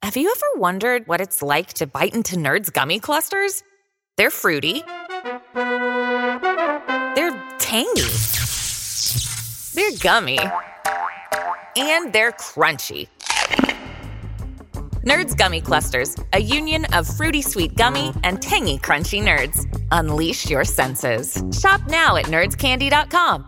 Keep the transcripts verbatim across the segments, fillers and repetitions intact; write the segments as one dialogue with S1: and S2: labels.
S1: Have you ever wondered what it's like to bite into Nerds gummy clusters? They're fruity. They're tangy. They're gummy. And they're crunchy. Nerds Gummy Clusters, a union of fruity sweet gummy and tangy crunchy nerds. Unleash your senses. Shop now at nerds candy dot com.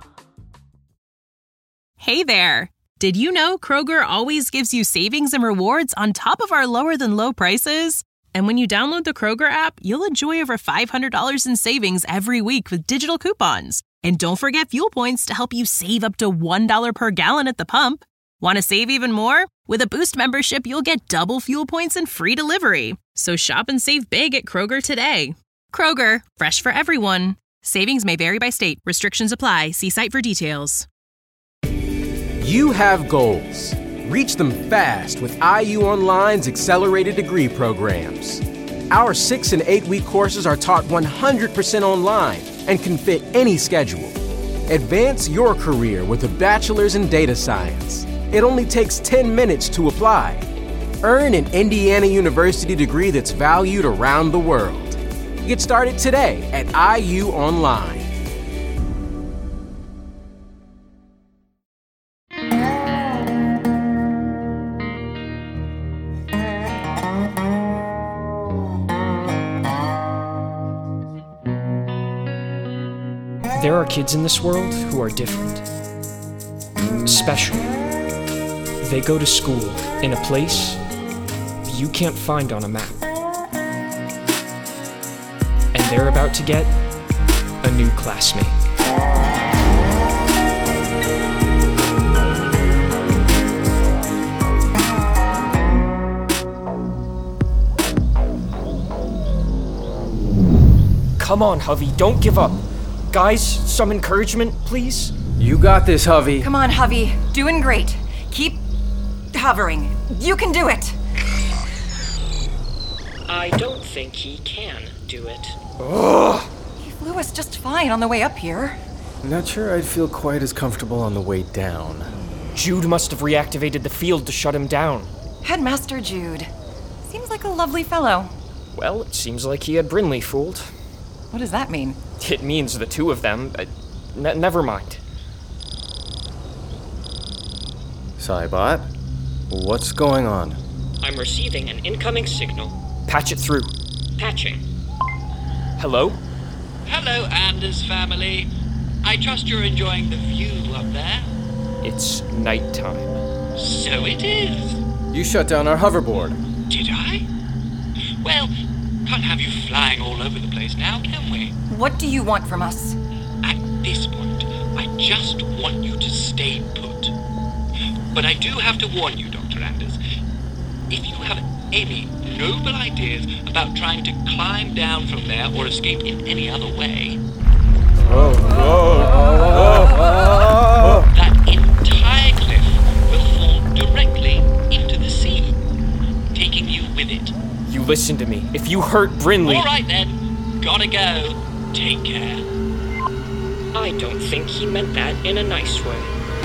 S2: Hey there! Did you know Kroger always gives you savings and rewards on top of our lower-than-low prices? And when you download the Kroger app, you'll enjoy over five hundred dollars in savings every week with digital coupons. And don't forget fuel points to help you save up to one dollar per gallon at the pump. Want to save even more? With a Boost membership, you'll get double fuel points and free delivery. So shop and save big at Kroger today. Kroger, fresh for everyone. Savings may vary by state. Restrictions apply. See site for details.
S3: You have goals. Reach them fast with I U Online's accelerated degree programs. Our six and eight week courses are taught one hundred percent online and can fit any schedule. Advance your career with a bachelor's in data science. It only takes ten minutes to apply. Earn an Indiana University degree that's valued around the world. Get started today at I U Online.
S4: There are kids in this world who are different. Special. They go to school in a place you can't find on a map. And they're about to get a new classmate. Come on, Hovey, don't give up. Guys, some encouragement, please?
S3: You got this, Hovey.
S5: Come on, Hovey. Doing great. Keep hovering. You can do it.
S4: I don't think he can do it.
S3: Ugh.
S5: He flew us just fine on the way up here.
S3: Not sure I'd feel quite as comfortable on the way down.
S4: Jude must have reactivated the field to shut him down.
S5: Headmaster Jude. Seems like a lovely fellow.
S4: Well, it seems like he had Brinley fooled.
S5: What does that mean?
S4: It means the two of them. Uh, n- never mind.
S3: Cybot, what's going on?
S4: I'm receiving an incoming signal. Patch it through. Patching. Hello?
S6: Hello, Anders family. I trust you're enjoying the view up there.
S4: It's nighttime.
S6: So it is.
S3: You shut down our hoverboard.
S6: Did I? Well, can't have you flying all over the place now, can we?
S5: What do you want from us?
S6: At this point, I just want you to stay put. But I do have to warn you, Doctor Anders. If you have any noble ideas about trying to climb down from there or escape in any other way,
S3: Oh, oh, oh, oh, oh.
S6: that entire cliff will fall directly into the sea, taking you with it.
S4: You listen to me. If you hurt Brinley...
S6: All right then. Gotta go. Take care.
S4: I don't think he meant that in a nice way.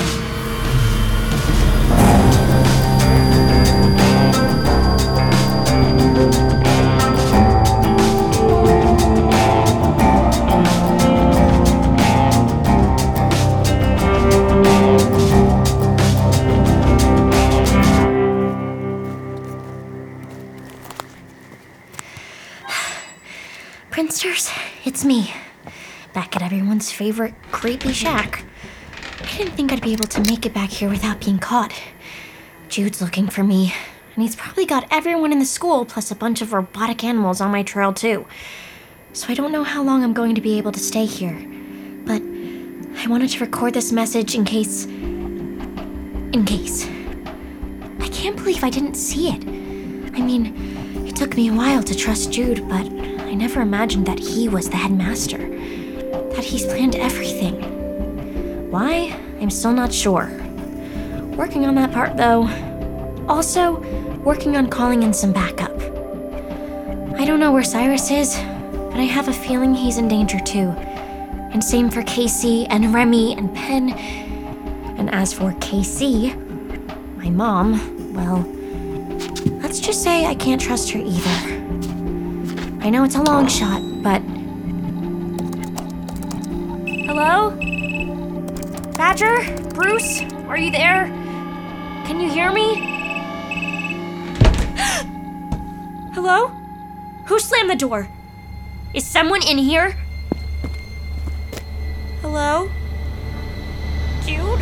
S7: Prinsters, it's me. Back at everyone's favorite creepy shack. I didn't think I'd be able to make it back here without being caught. Jude's looking for me, and he's probably got everyone in the school plus a bunch of robotic animals on my trail too. So I don't know how long I'm going to be able to stay here. But I wanted to record this message in case... In case. I can't believe I didn't see it. I mean, it took me a while to trust Jude, but I never imagined that he was the headmaster. That he's planned everything. Why? I'm still not sure. Working on that part, though. Also, working on calling in some backup. I don't know where Cyrus is, but I have a feeling he's in danger too. And same for Casey and Remy and Penn. And as for Casey, my mom, well, let's let's just say I can't trust her either. I know it's a long shot, but... Hello? Badger? Bruce? Are you there? Can you hear me? Hello? Who slammed the door? Is someone in here? Hello? Jude?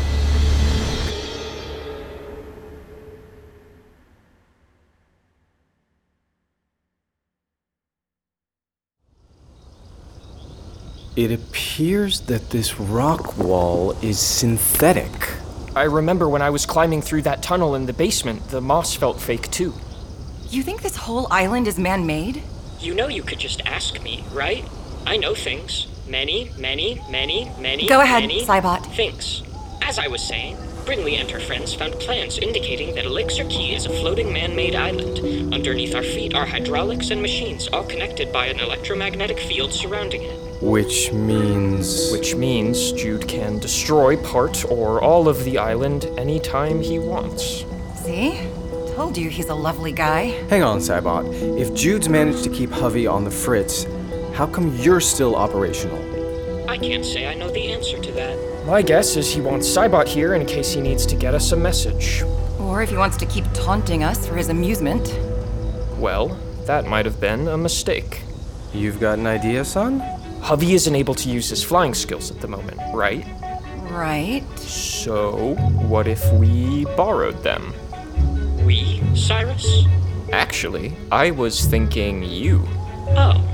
S3: It appears that this rock wall is synthetic.
S4: I remember when I was climbing through that tunnel in the basement, the moss felt fake too.
S5: You think this whole island is man-made?
S4: You know you could just ask me, right? I know things. Many, many, many, many,
S5: Go ahead,
S4: many
S5: Cybot.
S4: things. As I was saying, Brinley and her friends found plans indicating that Elixir Key is a floating man-made island. Underneath our feet are hydraulics and machines, all connected by an electromagnetic field surrounding it.
S3: Which means...
S4: Which means Jude can destroy part or all of the island anytime he wants.
S5: See? Told you he's a lovely guy.
S3: Hang on, Cybot. If Jude's managed to keep Hovey on the fritz, how come you're still operational?
S4: I can't say I know the answer to that. My guess is he wants Cybot here in case he needs to get us a message.
S5: Or if he wants to keep taunting us for his amusement.
S4: Well, that might have been a mistake.
S3: You've got an idea, son?
S4: Hovey isn't able to use his flying skills at the moment, right?
S5: Right.
S4: So, what if we borrowed them? We, Cyrus? Actually, I was thinking you. Oh.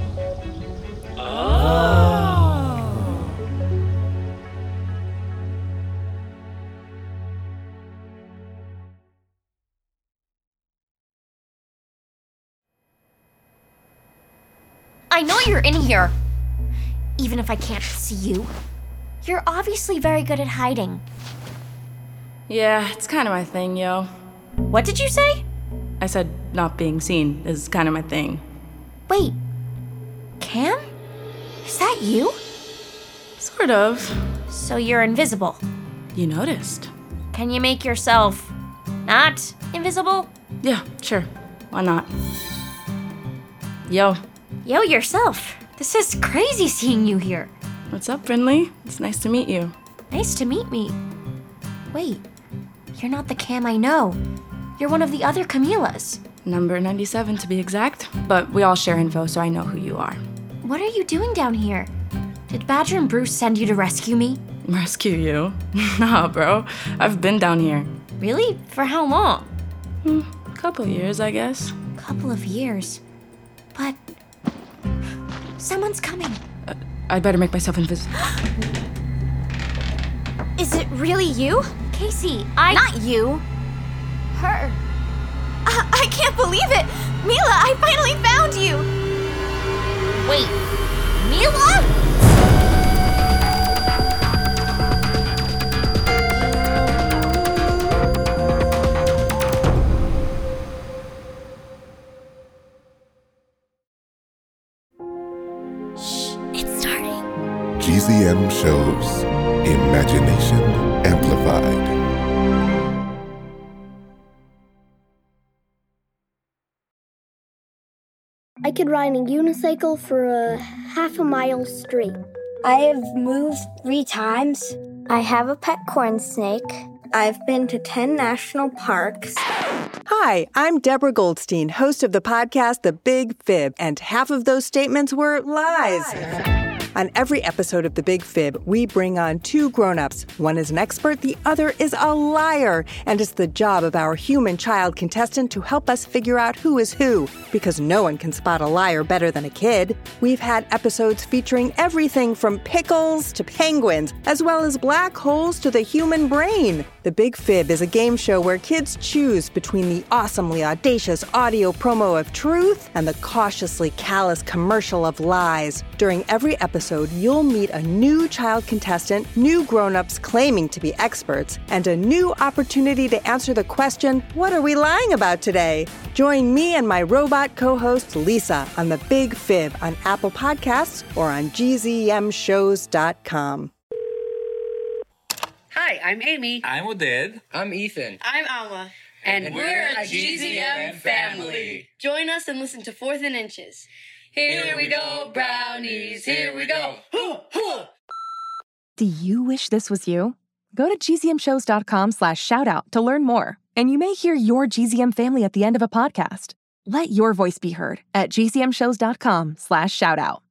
S4: Oh.
S7: I know you're in here. Even if I can't see you. You're obviously very good at hiding.
S8: Yeah, it's kind of my thing, yo.
S7: What did you say?
S8: I said not being seen is kind of my thing.
S7: Wait. Cam? Is that you?
S8: Sort of.
S7: So you're invisible.
S8: You noticed.
S7: Can you make yourself not invisible?
S8: Yeah, sure. Why not? Yo.
S7: Yo, yourself. This is crazy seeing you here.
S8: What's up, Brinley? It's nice to meet you.
S7: Nice to meet me. Wait, you're not the Cam I know. You're one of the other Camilas.
S8: Number ninety-seven to be exact, but we all share info, so I know who you are.
S7: What are you doing down here? Did Badger and Bruce send you to rescue me?
S8: Rescue you? Nah, bro. I've been down here.
S7: Really? For how long?
S8: Hmm, couple years, I guess.
S7: Couple of years. But... someone's coming.
S8: Uh, I'd better make myself invisible.
S7: Is it really you? Casey, I... Not you. Her. I, I can't believe it! Mila, I finally found you! Wait, Mila?
S9: G Z M shows Imagination Amplified.
S10: I could ride a unicycle for a half a mile straight. I have moved three times. I have a pet corn snake. I've been to ten national parks.
S11: Hi, I'm Deborah Goldstein, host of the podcast The Big Fib, and half of those statements were lies. lies. On every episode of The Big Fib, we bring on two grown-ups. One is an expert, the other is a liar. And it's the job of our human child contestant to help us figure out who is who, because no one can spot a liar better than a kid. We've had episodes featuring everything from pickles to penguins, as well as black holes to the human brain. The Big Fib is a game show where kids choose between the awesomely audacious audio promo of truth and the cautiously callous commercial of lies. During every episode, you'll meet a new child contestant, new grown-ups claiming to be experts, and a new opportunity to answer the question, what are we lying about today? Join me and my robot co-host Lisa on The Big Fib on Apple Podcasts or on G Z M shows dot com.
S12: Hi, I'm Amy.
S13: I'm Oded.
S14: I'm Ethan.
S12: I'm Alma. And we're a G Z M family.
S13: Join us and listen to Fourth and Inches.
S12: Here we go, brownies, here we go. Hoo, hoo.
S14: Do you wish this was you? Go to gzmshows.com slash shoutout to learn more, and you may hear your G Z M family at the end of a podcast. Let your voice be heard at gzmshows.com slash shoutout.